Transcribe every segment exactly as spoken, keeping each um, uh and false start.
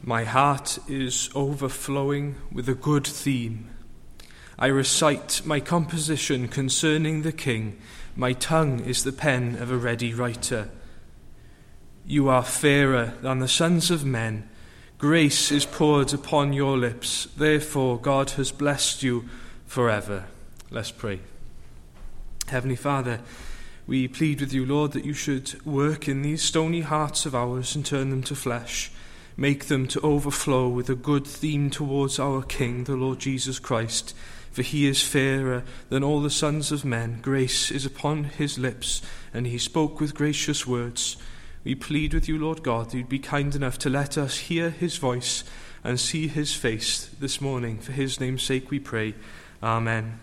My heart is overflowing with a good theme. I recite my composition concerning the King. My tongue is the pen of a ready writer. You are fairer than the sons of men. Grace is poured upon your lips. Therefore God has blessed you forever. Let's pray. Heavenly Father, we plead with you, Lord, that you should work in these stony hearts of ours and turn them to flesh. Make them to overflow with a good theme towards our King, the Lord Jesus Christ. For he is fairer than all the sons of men. Grace is upon his lips, and he spoke with gracious words. We plead with you, Lord God, that you'd be kind enough to let us hear his voice and see his face this morning. For his name's sake we pray. Amen.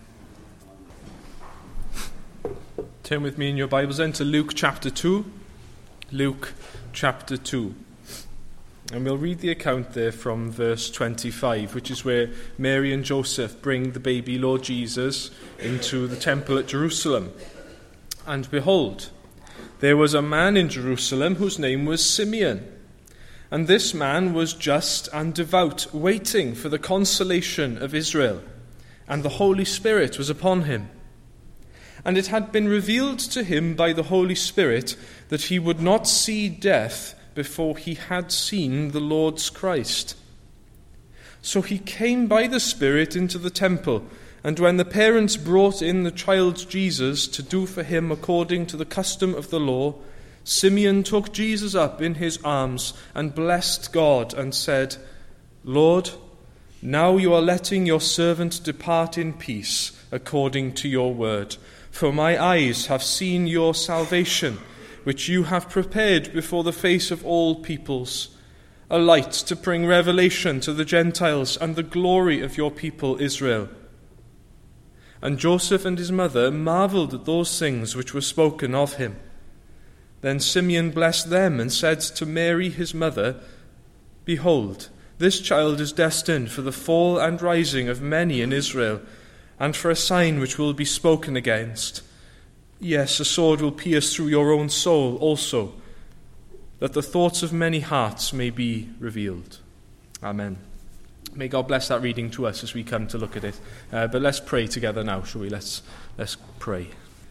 Turn with me in your Bibles then to Luke chapter two. Luke chapter two. And we'll read the account there from verse twenty-five, which is where Mary and Joseph bring the baby Lord Jesus into the temple at Jerusalem. And behold, there was a man in Jerusalem whose name was Simeon. And this man was just and devout, waiting for the consolation of Israel. And the Holy Spirit was upon him. And it had been revealed to him by the Holy Spirit that he would not see death before he had seen the Lord's Christ. So he came by the Spirit into the temple, and when the parents brought in the child Jesus to do for him according to the custom of the law, Simeon took Jesus up in his arms and blessed God and said, Lord, now you are letting your servant depart in peace according to your word, for my eyes have seen your salvation, which you have prepared before the face of all peoples, a light to bring revelation to the Gentiles and the glory of your people Israel. And Joseph and his mother marveled at those things which were spoken of him. Then Simeon blessed them and said to Mary his mother, Behold, this child is destined for the fall and rising of many in Israel, and for a sign which will be spoken against. Yes, a sword will pierce through your own soul also, that the thoughts of many hearts may be revealed. Amen. May God bless that reading to us as we come to look at it. Uh, but let's pray together now, shall we? Let's, let's pray.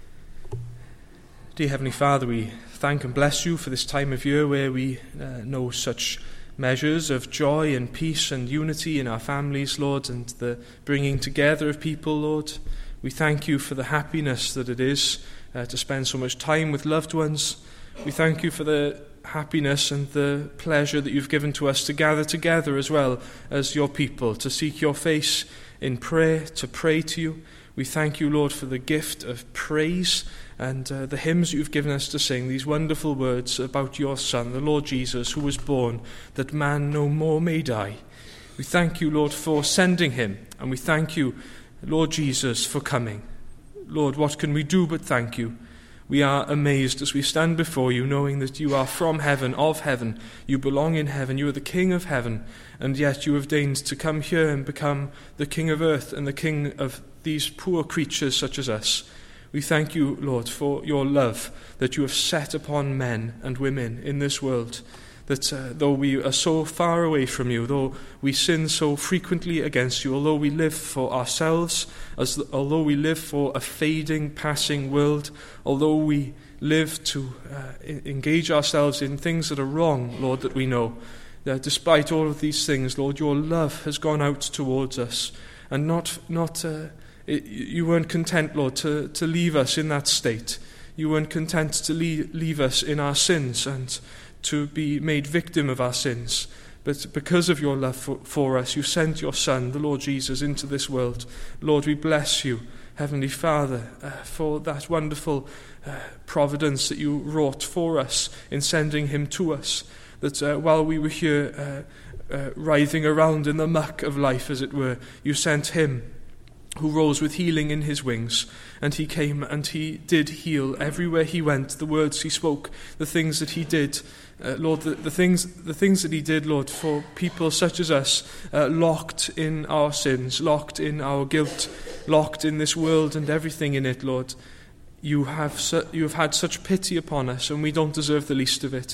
Dear Heavenly Father, we thank and bless you for this time of year where we uh, know such measures of joy and peace and unity in our families, Lord, and the bringing together of people, Lord. We thank you for the happiness that it is Uh, to spend so much time with loved ones. We thank you for the happiness and the pleasure that you've given to us to gather together as well as your people, to seek your face in prayer, to pray to you. We thank you, Lord, for the gift of praise and uh, the hymns you've given us to sing, these wonderful words about your Son, the Lord Jesus, who was born that man no more may die. We thank you, Lord, for sending him, and we thank you, Lord Jesus, for coming. Lord, what can we do but thank you? We are amazed as we stand before you, knowing that you are from heaven, of heaven. You belong in heaven. You are the King of heaven. And yet you have deigned to come here and become the King of earth and the King of these poor creatures such as us. We thank you, Lord, for your love that you have set upon men and women in this world. That uh, though we are so far away from you, though we sin so frequently against you, although we live for ourselves, as the, although we live for a fading, passing world, although we live to uh, engage ourselves in things that are wrong, Lord, that we know, that despite all of these things, Lord, your love has gone out towards us, and not not uh, it, you weren't content, Lord, to, to leave us in that state. You weren't content to leave, leave us in our sins and to be made victim of our sins. But because of your love for, for us, you sent your Son, the Lord Jesus, into this world. Lord, we bless you, Heavenly Father, uh, for that wonderful uh, providence that you wrought for us in sending him to us, that uh, while we were here uh, uh, writhing around in the muck of life, as it were, you sent him who rose with healing in his wings, and he came and he did heal everywhere he went. The words he spoke, the things that he did, uh, Lord, the, the things the things that he did, Lord, for people such as us, uh, locked in our sins, locked in our guilt, locked in this world and everything in it, Lord. You have su- you have had such pity upon us, and we don't deserve the least of it.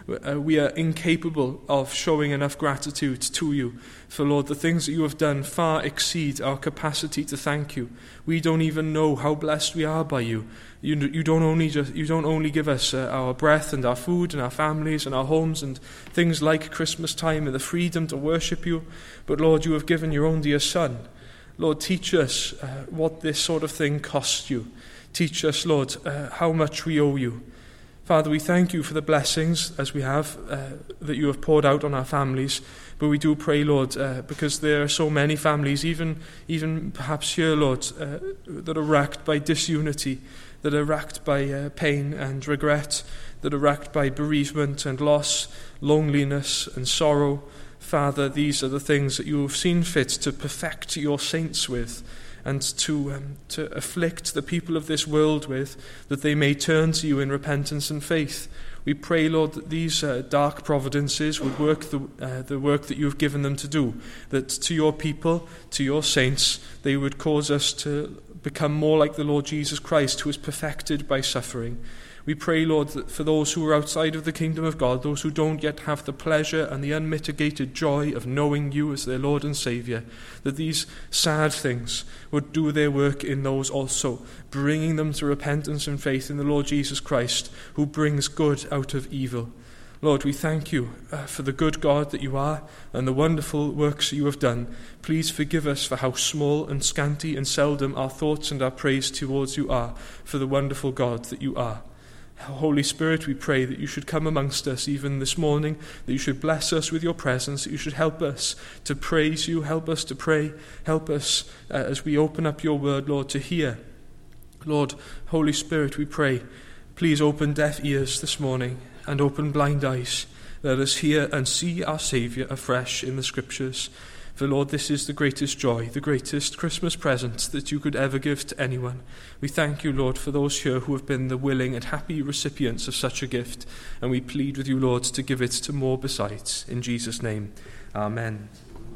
uh, we are incapable of showing enough gratitude to you. For, Lord, the things that you have done far exceed our capacity to thank you. We don't even know how blessed we are by you. You, you don't only just you don't only give us uh, our breath and our food and our families and our homes and things like Christmas time and the freedom to worship you, but, Lord, you have given your own dear Son. Lord, teach us uh, what this sort of thing costs you. Teach us, Lord, uh, how much we owe you. Father, we thank you for the blessings as we have, uh, that you have poured out on our families. But we do pray, Lord, uh, because there are so many families, even even perhaps here, Lord, uh, that are racked by disunity, that are racked by uh, pain and regret, that are racked by bereavement and loss, loneliness and sorrow. Father, these are the things that you have seen fit to perfect your saints with, and to um, to afflict the people of this world with, that they may turn to you in repentance and faith. We pray, Lord, that these uh, dark providences would work the, uh, the work that you have given them to do, that to your people, to your saints, they would cause us to become more like the Lord Jesus Christ, who is perfected by suffering. We pray, Lord, that for those who are outside of the kingdom of God, those who don't yet have the pleasure and the unmitigated joy of knowing you as their Lord and Saviour, that these sad things would do their work in those also, bringing them to repentance and faith in the Lord Jesus Christ, who brings good out of evil. Lord, we thank you uh, for the good God that you are and the wonderful works that you have done. Please forgive us for how small and scanty and seldom our thoughts and our praise towards you are, for the wonderful God that you are. Holy Spirit, we pray that you should come amongst us even this morning, that you should bless us with your presence, that you should help us to praise you, help us to pray, help us uh, as we open up your word, Lord, to hear. Lord, Holy Spirit, we pray, please open deaf ears this morning and open blind eyes. Let us hear and see our Saviour afresh in the Scriptures. For, Lord, this is the greatest joy, the greatest Christmas present that you could ever give to anyone. We thank you, Lord, for those here who have been the willing and happy recipients of such a gift, and we plead with you, Lord, to give it to more besides. In Jesus' name, amen.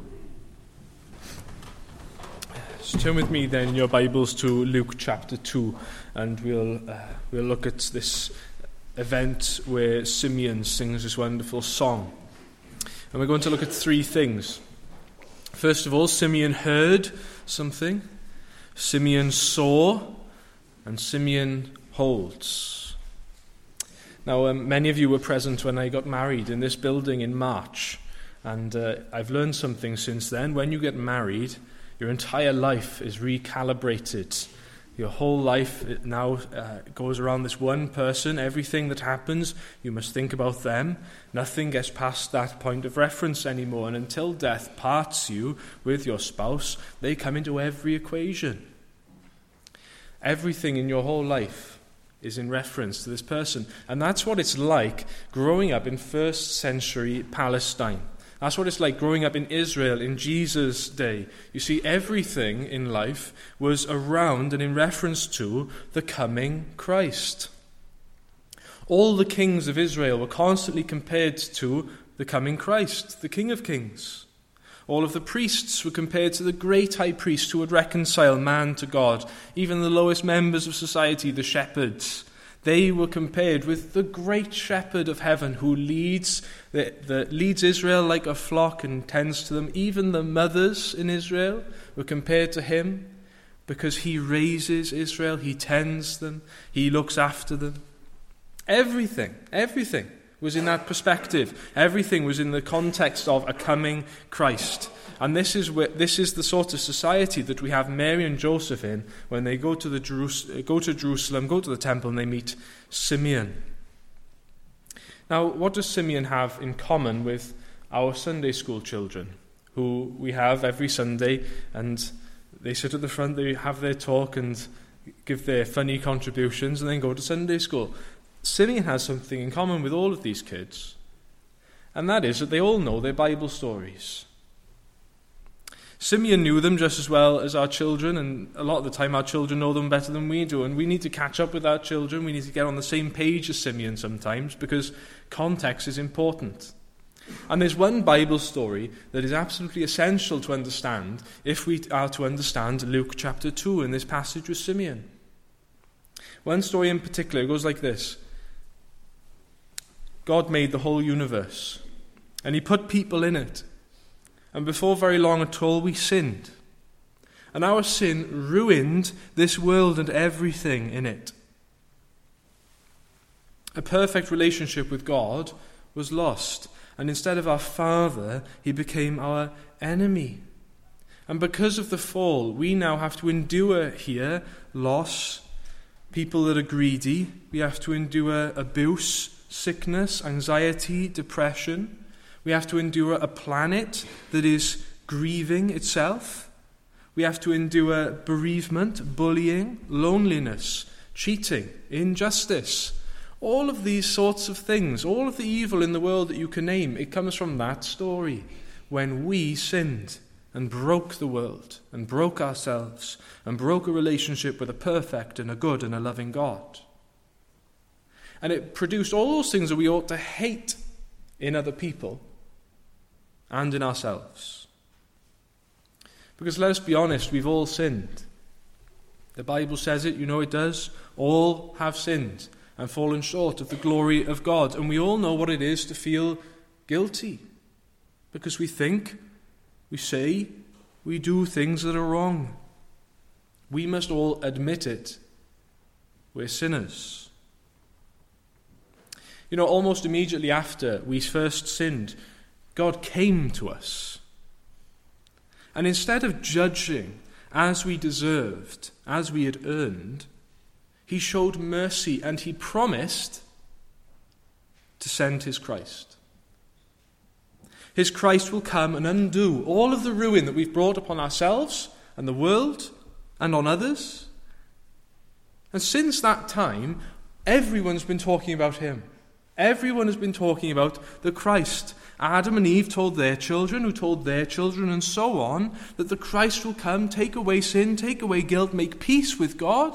So turn with me then in your Bibles to Luke chapter two, and we'll uh, we'll look at this event where Simeon sings this wonderful song. And we're going to look at three things. First of all, Simeon heard something, Simeon saw, and Simeon holds. Now, um, many of you were present when I got married in this building in March, and uh, I've learned something since then. When you get married, your entire life is recalibrated. Your whole life now uh, goes around this one person. Everything that happens, you must think about them. Nothing gets past that point of reference anymore. And until death parts you with your spouse, they come into every equation. Everything in your whole life is in reference to this person. And that's what it's like growing up in first century Palestine. That's what it's like growing up in Israel in Jesus' day. You see, everything in life was around and in reference to the coming Christ. All the kings of Israel were constantly compared to the coming Christ, the King of Kings. All of the priests were compared to the great high priest who would reconcile man to God. Even the lowest members of society, the shepherds, they were compared with the great shepherd of heaven who leads the, the, leads Israel like a flock and tends to them. Even the mothers in Israel were compared to him because he raises Israel, he tends them, he looks after them. Everything, everything was in that perspective. Everything was in the context of a coming Christ. And this is where, this is the sort of society that we have Mary and Joseph in when they go to the Jerus- go to Jerusalem, go to the temple, and they meet Simeon. Now, what does Simeon have in common with our Sunday school children, who we have every Sunday, and they sit at the front, they have their talk and give their funny contributions, and then go to Sunday school? Simeon has something in common with all of these kids, and that is that they all know their Bible stories. Simeon knew them just as well as our children, and a lot of the time our children know them better than we do, and we need to catch up with our children. We need to get on the same page as Simeon sometimes, because context is important. And there's one Bible story that is absolutely essential to understand if we are to understand Luke chapter two in this passage with Simeon. One story in particular goes like this. God made the whole universe, and he put people in it. And before very long at all, we sinned. And our sin ruined this world and everything in it. A perfect relationship with God was lost. And instead of our Father, he became our enemy. And because of the fall, we now have to endure here loss, people that are greedy. We have to endure abuse, sickness, anxiety, depression. We have to endure a planet that is grieving itself. We have to endure bereavement, bullying, loneliness, cheating, injustice. All of these sorts of things, all of the evil in the world that you can name, it comes from that story when we sinned and broke the world and broke ourselves and broke a relationship with a perfect and a good and a loving God. And it produced all those things that we ought to hate in other people and in ourselves. Because let us be honest, we've all sinned. The Bible says it, you know it does. All have sinned and fallen short of the glory of God. And we all know what it is to feel guilty. Because we think, we say, we do things that are wrong. We must all admit it. We're sinners. You know, almost immediately after we first sinned, God came to us. And instead of judging as we deserved, as we had earned, he showed mercy and he promised to send his Christ. His Christ will come and undo all of the ruin that we've brought upon ourselves and the world and on others. And since that time, everyone's been talking about him. Everyone has been talking about the Christ. Adam and Eve told their children, who told their children, and so on, that the Christ will come, take away sin, take away guilt, make peace with God.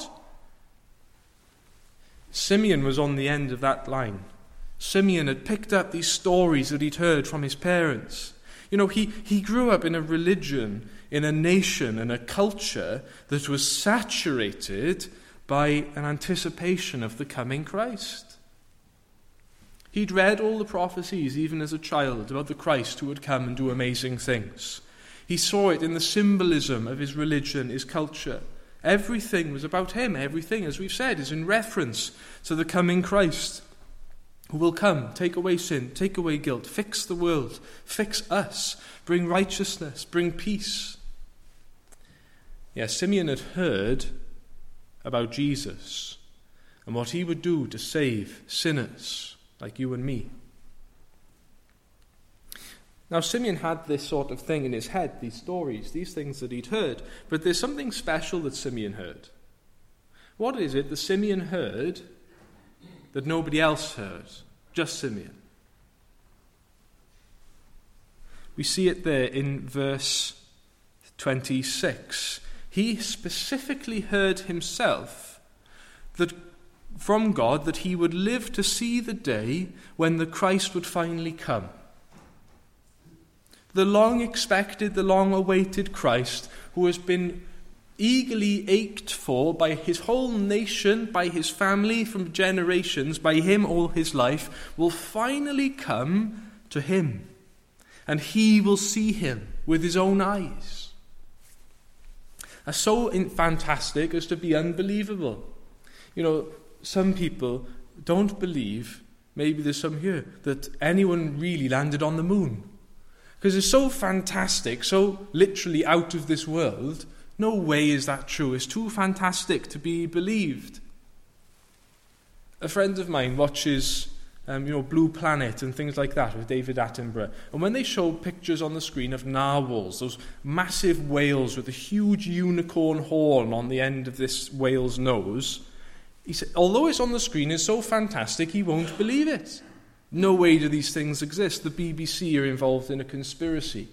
Simeon was on the end of that line. Simeon had picked up these stories that he'd heard from his parents. You know, he, he grew up in a religion, in a nation, and a culture that was saturated by an anticipation of the coming Christ. He'd read all the prophecies, even as a child, about the Christ who would come and do amazing things. He saw it in the symbolism of his religion, his culture. Everything was about him. Everything, as we've said, is in reference to the coming Christ who will come, take away sin, take away guilt, fix the world, fix us, bring righteousness, bring peace. Yes, Simeon had heard about Jesus and what he would do to save sinners like you and me. Now, Simeon had this sort of thing in his head, these stories, these things that he'd heard, but there's something special that Simeon heard. What is it that Simeon heard that nobody else heard? Just Simeon. We see it there in verse twenty-six. He specifically heard himself that from God that he would live to see the day when the Christ would finally come. The long-expected, the long-awaited Christ who has been eagerly ached for by his whole nation, by his family from generations, by him all his life, will finally come to him. And he will see him with his own eyes. That's so fantastic as to be unbelievable. You know, some people don't believe, maybe there's some here, that anyone really landed on the moon. Because it's so fantastic, so literally out of this world, no way is that true. It's too fantastic to be believed. A friend of mine watches um, you know, Blue Planet and things like that with David Attenborough. And when they show pictures on the screen of narwhals, those massive whales with a huge unicorn horn on the end of this whale's nose, he said, although it's on the screen, it's so fantastic, he won't believe it. No way do these things exist. The B B C are involved in a conspiracy.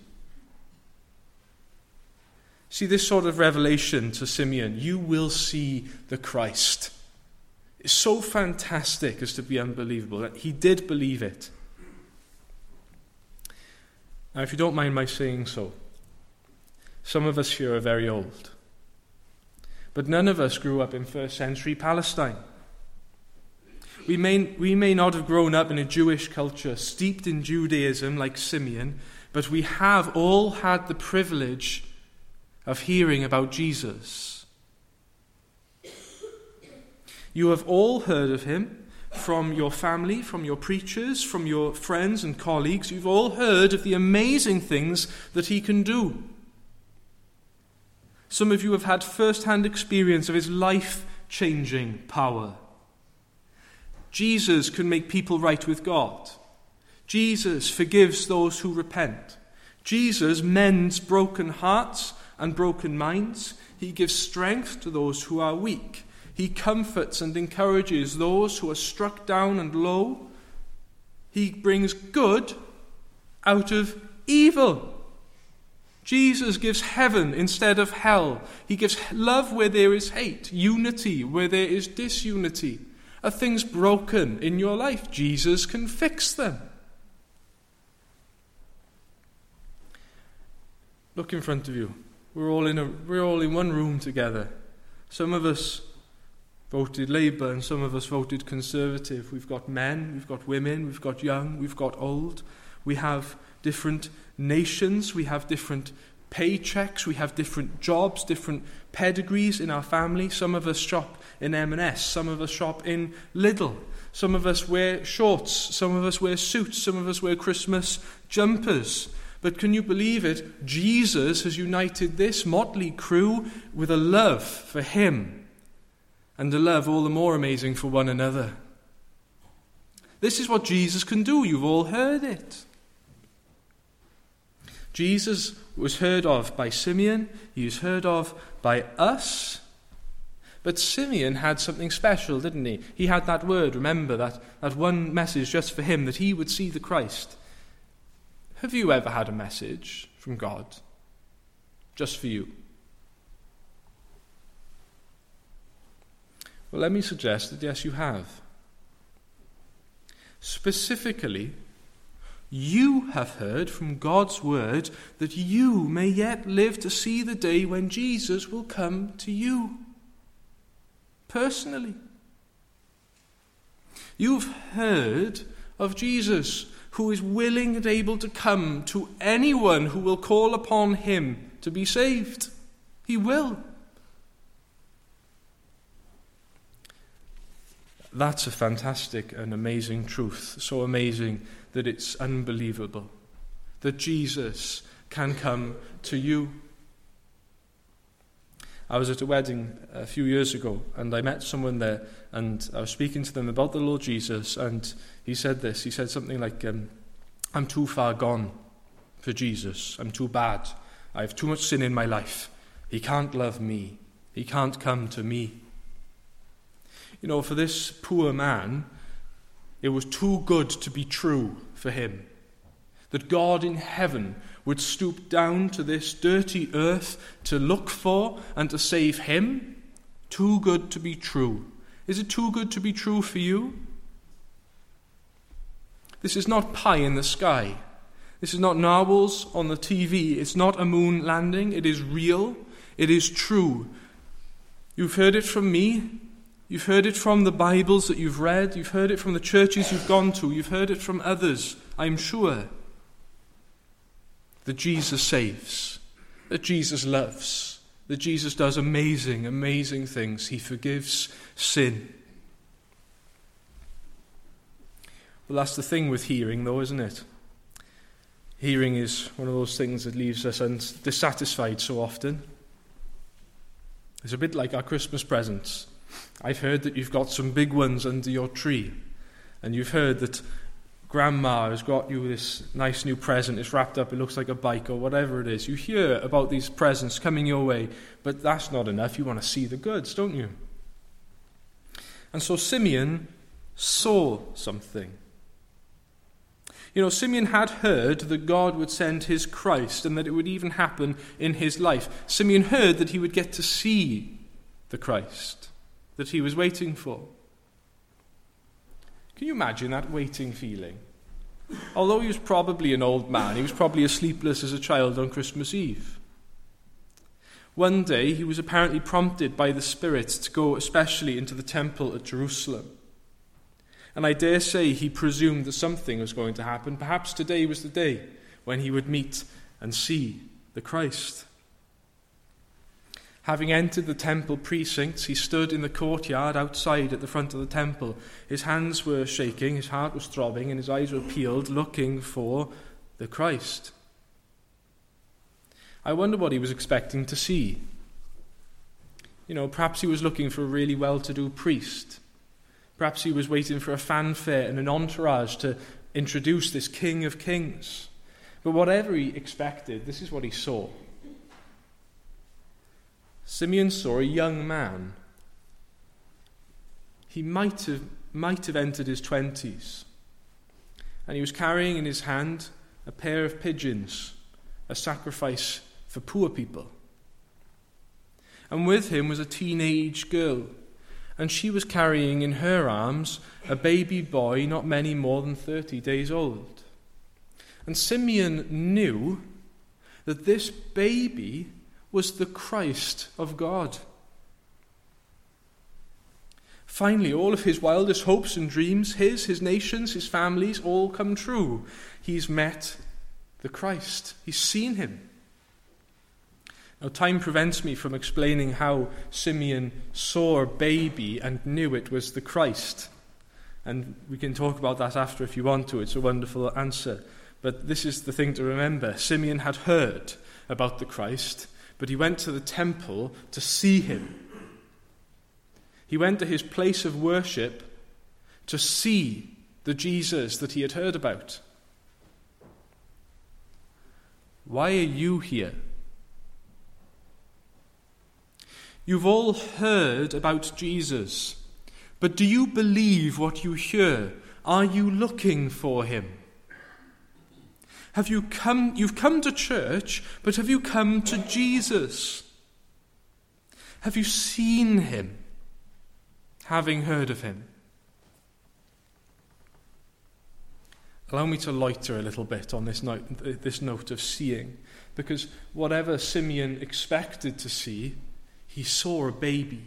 See, this sort of revelation to Simeon, you will see the Christ. It's so fantastic as to be unbelievable that he did believe it. Now, if you don't mind my saying so, some of us here are very old. But none of us grew up in first century Palestine. We may, we may not have grown up in a Jewish culture steeped in Judaism like Simeon, but we have all had the privilege of hearing about Jesus. You have all heard of him from your family, from your preachers, from your friends and colleagues. You've all heard of the amazing things that he can do. Some of you have had first-hand experience of his life-changing power. Jesus can make people right with God. Jesus forgives those who repent. Jesus mends broken hearts and broken minds. He gives strength to those who are weak. He comforts and encourages those who are struck down and low. He brings good out of evil. Jesus gives heaven instead of hell. He gives love where there is hate, unity where there is disunity. Are things broken in your life? Jesus can fix them. Look in front of you. We're all in a we're all in one room together. Some of us voted Labour and some of us voted Conservative. We've got men, we've got women, we've got young, we've got old. We have different nations, we have different paychecks, we have different jobs, different pedigrees in our family. Some of us shop in M and S, some of us shop in Lidl. Some of us wear shorts, some of us wear suits, some of us wear Christmas jumpers. But can you believe it? Jesus has united this motley crew with a love for him and a love all the more amazing for one another. This is what Jesus can do. You've all heard it. Jesus was heard of by Simeon. He was heard of by us. But Simeon had something special, didn't he? He had that word, remember, that, that one message just for him, that he would see the Christ. Have you ever had a message from God just for you? Well, let me suggest that yes, you have. Specifically, you have heard from God's word that you may yet live to see the day when Jesus will come to you. Personally. You've heard of Jesus, who is willing and able to come to anyone who will call upon him to be saved. He will. That's a fantastic and amazing truth. So amazing that it's unbelievable. That Jesus can come to you. I was at a wedding a few years ago and I met someone there and I was speaking to them about the Lord Jesus, and he said this. He said something like, um, I'm too far gone for Jesus. I'm too bad. I have too much sin in my life. He can't love me. He can't come to me. You know, for this poor man, it was too good to be true for him. That God in heaven would stoop down to this dirty earth to look for and to save him. Too good to be true. Is it too good to be true for you? This is not pie in the sky. This is not narwhals on the T V. It's not a moon landing. It is real. It is true. You've heard it from me. You've heard it from the Bibles that you've read. You've heard it from the churches you've gone to. You've heard it from others, I'm sure. That Jesus saves. That Jesus loves. That Jesus does amazing, amazing things. He forgives sin. Well, that's the thing with hearing, though, isn't it? Hearing is one of those things that leaves us dissatisfied so often. It's a bit like our Christmas presents. I've heard that you've got some big ones under your tree, and you've heard that Grandma has got you this nice new present. It's wrapped up, it looks like a bike or whatever it is. You hear about these presents coming your way, but that's not enough. You want to see the goods, don't you? And so Simeon saw something. You know, Simeon had heard that God would send his Christ and that it would even happen in his life. Simeon heard that he would get to see the Christ that he was waiting for. Can you imagine that waiting feeling? Although he was probably an old man, he was probably as sleepless as a child on Christmas Eve. One day he was apparently prompted by the Spirit to go especially into the temple at Jerusalem. And I dare say he presumed that something was going to happen. Perhaps today was the day when he would meet and see the Christ. Having entered the temple precincts, he stood in the courtyard outside at the front of the temple. His hands were shaking, his heart was throbbing, and his eyes were peeled, looking for the Christ. I wonder what he was expecting to see. You know, perhaps he was looking for a really well-to-do priest. Perhaps he was waiting for a fanfare and an entourage to introduce this King of Kings. But whatever he expected, this is what he saw. Simeon saw a young man. He might have, might have entered his twenties. And he was carrying in his hand a pair of pigeons, a sacrifice for poor people. And with him was a teenage girl, and she was carrying in her arms a baby boy not many more than thirty days old. And Simeon knew that this baby was the Christ of God. Finally, all of his wildest hopes and dreams, his, his nations, his families, all come true. He's met the Christ. He's seen him. Now, time prevents me from explaining how Simeon saw a baby and knew it was the Christ. And we can talk about that after if you want to. It's a wonderful answer. But this is the thing to remember. Simeon had heard about the Christ, but he went to the temple to see him. He went to his place of worship to see the Jesus that he had heard about. Why are you here? You've all heard about Jesus, but do you believe what you hear? Are you looking for him? Have you come, you've come to church, but have you come to Jesus? Have you seen him, having heard of him? Allow me to loiter a little bit on this note, this note of seeing, because whatever Simeon expected to see, he saw a baby.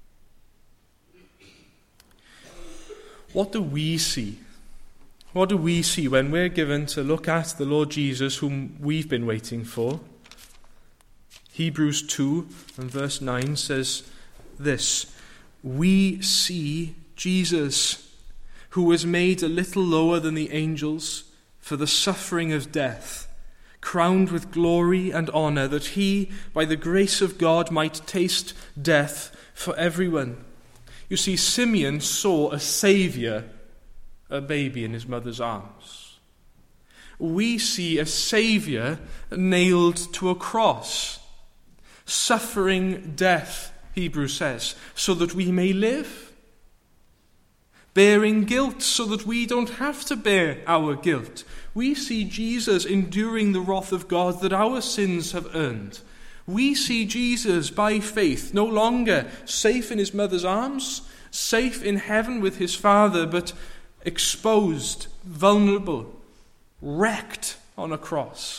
What do we see? What do we see when we're given to look at the Lord Jesus whom we've been waiting for? Hebrews two and verse nine says this: we see Jesus, who was made a little lower than the angels for the suffering of death, crowned with glory and honor, that he, by the grace of God, might taste death for everyone. You see, Simeon saw a Saviour, a baby in his mother's arms. We see a Saviour nailed to a cross, suffering death, Hebrews says, so that we may live, bearing guilt so that we don't have to bear our guilt. We see Jesus enduring the wrath of God that our sins have earned. We see Jesus by faith no longer safe in his mother's arms, safe in heaven with his Father, but exposed, vulnerable, wrecked on a cross.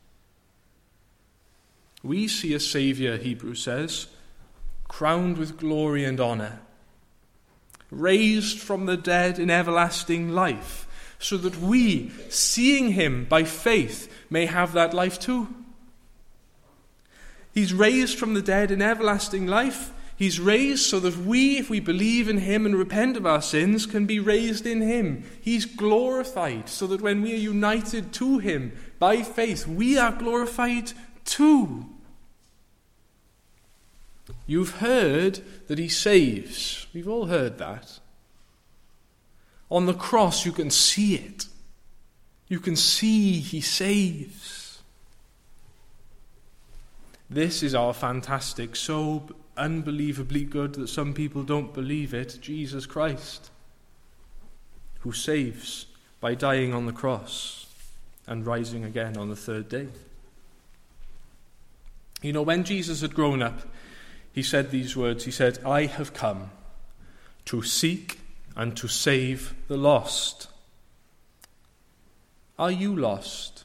We see a Saviour, Hebrews says, crowned with glory and honor, raised from the dead in everlasting life, so that we, seeing him by faith, may have that life too. He's raised from the dead in everlasting life. He's raised so that we, if we believe in him and repent of our sins, can be raised in him. He's glorified so that when we are united to him by faith, we are glorified too. You've heard that he saves. We've all heard that. On the cross, you can see it. You can see he saves. This is our fantastic, so unbelievably good that some people don't believe it, Jesus Christ, who saves by dying on the cross and rising again on the third day. You know, when Jesus had grown up, he said these words. He said, I have come to seek and to save the lost. Are you lost?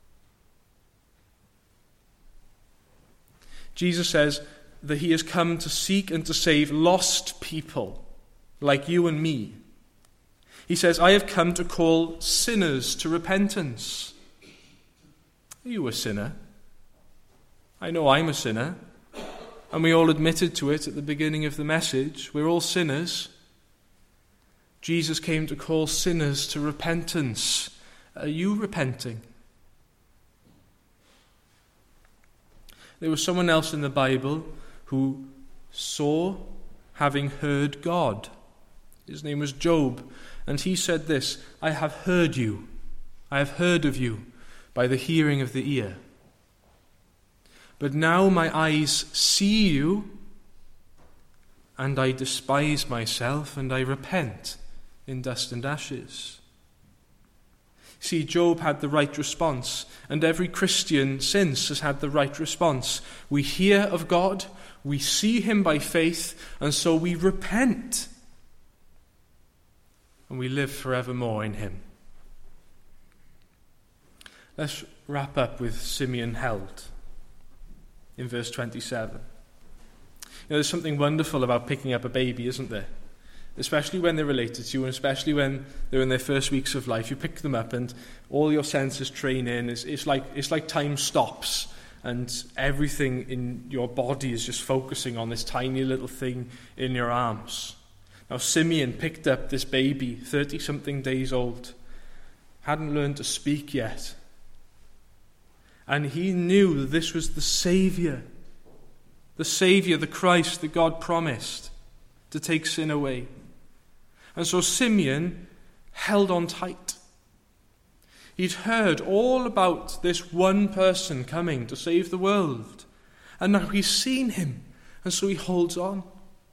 Jesus says that he has come to seek and to save lost people like you and me. He says, I have come to call sinners to repentance. Are you a sinner? I know I'm a sinner. And we all admitted to it at the beginning of the message. We're all sinners. Jesus came to call sinners to repentance. Are you repenting? There was someone else in the Bible who saw having heard God. His name was Job. And he said this, I have heard you. I have heard of you by the hearing of the ear. But now my eyes see you, and I despise myself, and I repent in dust and ashes. See, Job had the right response, and every Christian since has had the right response. We hear of God, we see him by faith, and so we repent. And we live forevermore in him. Let's wrap up with Simeon held in verse twenty-seven. You know, there's something wonderful about picking up a baby, isn't there? Especially when they're related to you, and especially when they're in their first weeks of life. You pick them up and all your senses train in. It's, it's, like, it's like time stops and everything in your body is just focusing on this tiny little thing in your arms. Now Simeon picked up this baby, thirty-something days old, hadn't learned to speak yet. And he knew that this was the Saviour, the Saviour, the Christ that God promised to take sin away. And so Simeon held on tight. He'd heard all about this one person coming to save the world. And now he's seen him, and so he holds on.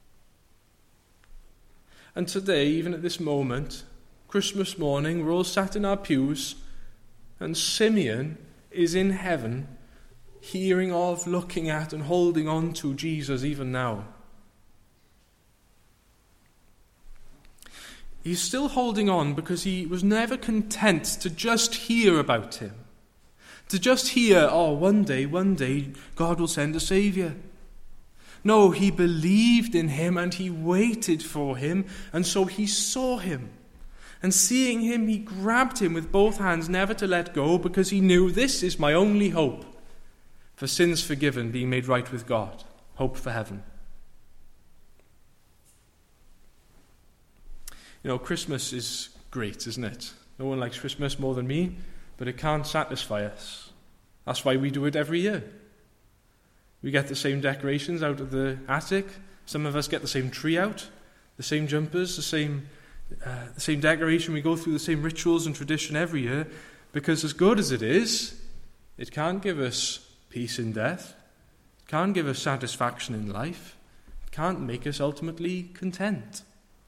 And today, even at this moment, Christmas morning, we're all sat in our pews, and Simeon is in heaven, hearing of, looking at, and holding on to Jesus even now. He's still holding on because he was never content to just hear about him. To just hear, oh, one day, one day, God will send a Saviour. No, he believed in him and he waited for him, and so he saw him. And seeing him, he grabbed him with both hands, never to let go, because he knew this is my only hope for sins forgiven, being made right with God. Hope for heaven. You know, Christmas is great, isn't it? No one likes Christmas more than me, but it can't satisfy us. That's why we do it every year. We get the same decorations out of the attic. Some of us get the same tree out, the same jumpers, the same uh, the same decoration. We go through the same rituals and tradition every year, because as good as it is, it can't give us peace in death. It can't give us satisfaction in life. It can't make us ultimately content.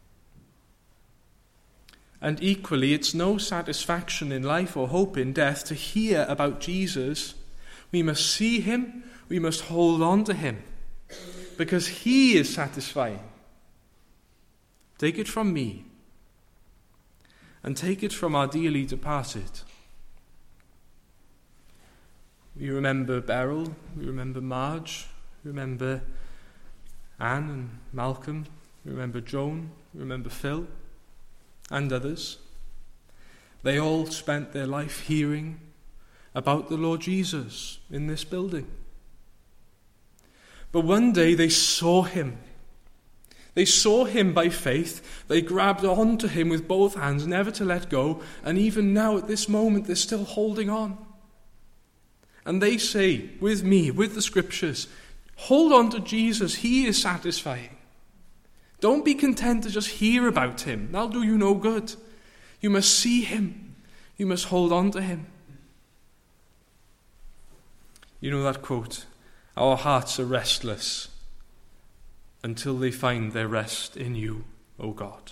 And equally, it's no satisfaction in life or hope in death to hear about Jesus. We must see him, we must hold on to him, because he is satisfying. Take it from me, and take it from our dearly departed. We remember Beryl, we remember Marge, we remember Anne and Malcolm, we remember Joan, we remember Phil, and others. They all spent their life hearing about the Lord Jesus in this building. But one day they saw him. They saw him by faith. They grabbed on to him with both hands, never to let go. And even now at this moment, they're still holding on. And they say, with me, with the scriptures, hold on to Jesus. He is satisfying. Don't be content to just hear about him. That'll do you no good. You must see him. You must hold on to him. You know that quote, our hearts are restless until they find their rest in you, O God.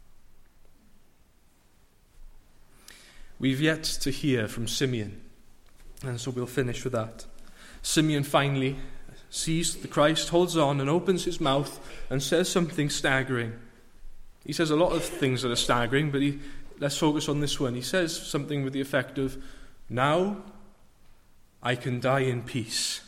We've yet to hear from Simeon, and so we'll finish with that. Simeon finally sees the Christ, holds on and opens his mouth and says something staggering. He says a lot of things that are staggering, but he, let's focus on this one. He says something with the effect of, now I can die in peace.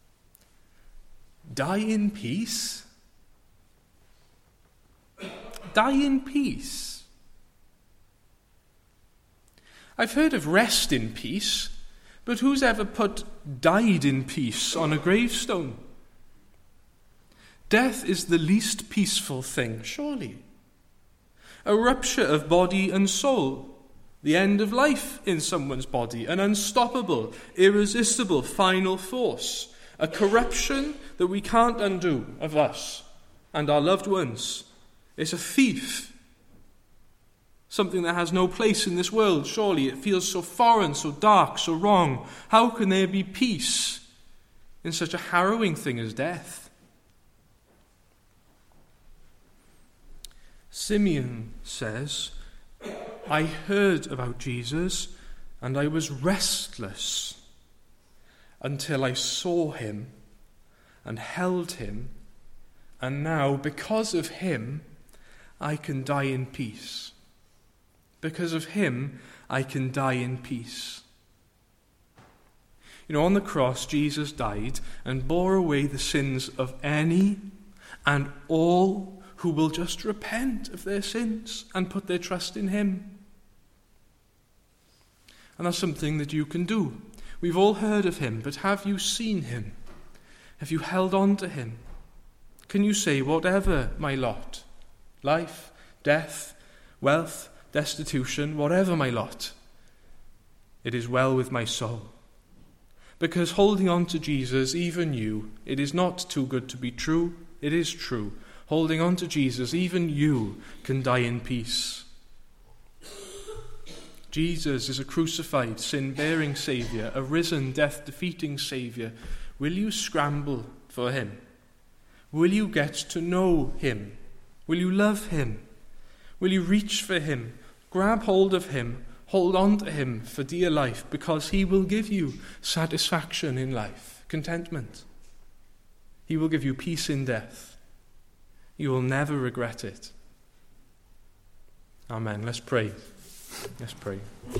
Die in peace? Die in peace. I've heard of rest in peace, but who's ever put died in peace on a gravestone? Death is the least peaceful thing, surely. A rupture of body and soul, the end of life in someone's body, an unstoppable, irresistible final force, a corruption that we can't undo of us and our loved ones. It's a thief, something that has no place in this world, surely. It feels so foreign, so dark, so wrong. How can there be peace in such a harrowing thing as death? Simeon says, I heard about Jesus and I was restless until I saw him and held him, and now because of him I can die in peace. Because of him I can die in peace. You know, on the cross Jesus died and bore away the sins of any and all who will just repent of their sins and put their trust in him. And that's something that you can do. We've all heard of him, but have you seen him? Have you held on to him? Can you say, whatever my lot, life, death, wealth, destitution, whatever my lot, it is well with my soul? Because holding on to Jesus, even you, it is not too good to be true, it is true. Holding on to Jesus, even you can die in peace. Jesus is a crucified, sin-bearing Saviour, a risen, death-defeating Saviour. Will you scramble for him? Will you get to know him? Will you love him? Will you reach for him? Grab hold of him. Hold on to him for dear life, because he will give you satisfaction in life, contentment. He will give you peace in death. You will never regret it. Amen. Let's pray. Let's pray.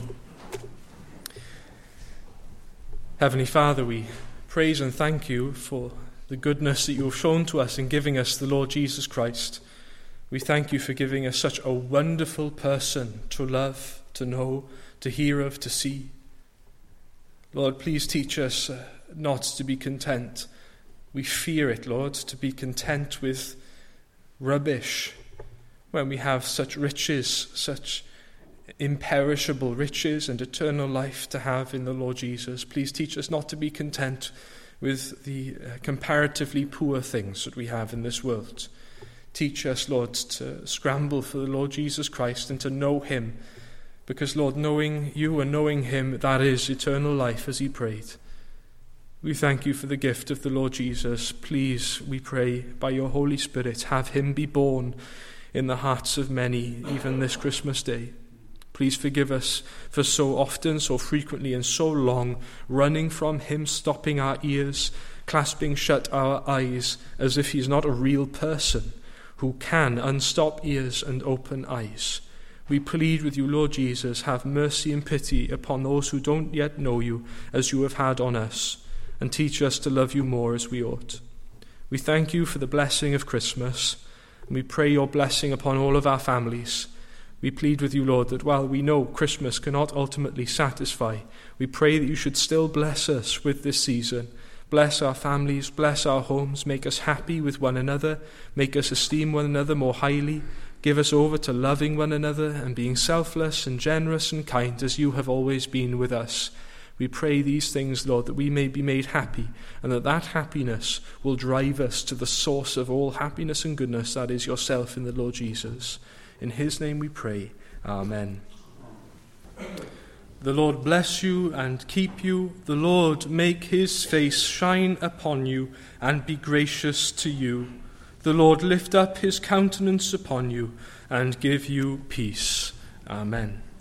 Heavenly Father, we praise and thank you for the goodness that you have shown to us in giving us the Lord Jesus Christ. We thank you for giving us such a wonderful person to love, to know, to hear of, to see. Lord, please teach us uh, not to be content. We fear it, Lord, to be content with rubbish when we have such riches, such imperishable riches and eternal life to have in the Lord Jesus. Please teach us not to be content with the uh, comparatively poor things that we have in this world. Teach us, Lord, to scramble for the Lord Jesus Christ and to know him, because, Lord, knowing you and knowing him, that is eternal life, as he prayed. We thank you for the gift of the Lord Jesus. Please, we pray, by your Holy Spirit, have him be born in the hearts of many, even this Christmas day. Please forgive us for so often, so frequently, and so long running from him, stopping our ears, clasping shut our eyes, as if he's not a real person who can unstop ears and open eyes. We plead with you, Lord Jesus, have mercy and pity upon those who don't yet know you as you have had on us, and teach us to love you more as we ought. We thank you for the blessing of Christmas, and we pray your blessing upon all of our families. We plead with you, Lord, that while we know Christmas cannot ultimately satisfy, we pray that you should still bless us with this season. Bless our families, bless our homes, make us happy with one another, make us esteem one another more highly, give us over to loving one another and being selfless and generous and kind as you have always been with us. We pray these things, Lord, that we may be made happy, and that that happiness will drive us to the source of all happiness and goodness, that is yourself in the Lord Jesus. In his name we pray. Amen. The Lord bless you and keep you. The Lord make his face shine upon you and be gracious to you. The Lord lift up his countenance upon you and give you peace. Amen.